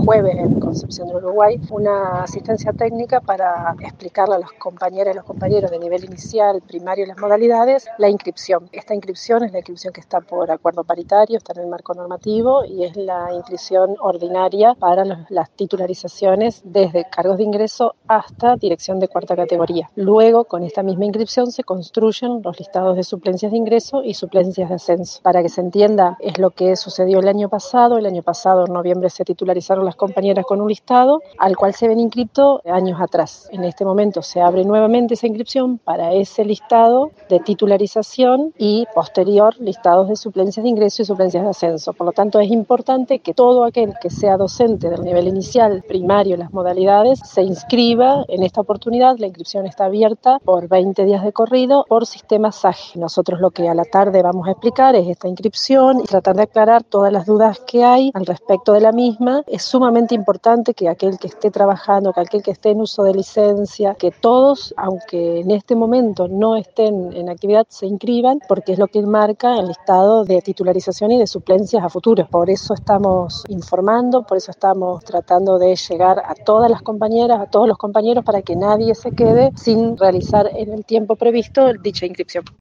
jueves en Concepción del Uruguay, una asistencia técnica para explicarle a las compañeras y los compañeros de nivel inicial, primario y las modalidades, la inscripción. Esta inscripción es la inscripción que está por acuerdo paritario, está en el marco normativo y es la inscripción ordinaria para las titularizaciones desde cargos de ingreso hasta dirección de cuarta categoría. Luego, con esta misma inscripción se construyen los listados de suplencias de ingreso y suplencias de ascenso. Para que se entienda, es lo que sucedió el año pasado. El año pasado, en noviembre, se titularizaron las compañeras con un listado al cual se ven inscritos años atrás. En este momento se abre nuevamente esa inscripción para ese listado de titularización y posterior listados de suplencias de ingreso y suplencias de ascenso. Por lo tanto, es importante que todo aquel que sea docente del nivel inicial, primario, las modalidades, se inscriba en esta oportunidad. La inscripción está abierta por 20 días de corrido por sistema SAGE. Nosotros lo que a la tarde vamos a explicar es esta inscripción y tratar de aclarar todas las dudas que hay al respecto de la misma. Es sumamente importante que aquel que esté trabajando, que aquel que esté en uso de licencia, que todos, aunque en este momento no estén en actividad, se inscriban, porque es lo que marca el listado de titularización y de suplencias a futuro. Por eso estamos informando, por eso estamos tratando de llegar a todas las compañeras, a todos los compañeros, para que nadie se quede sin realizar en el tiempo previsto dicha inscripción.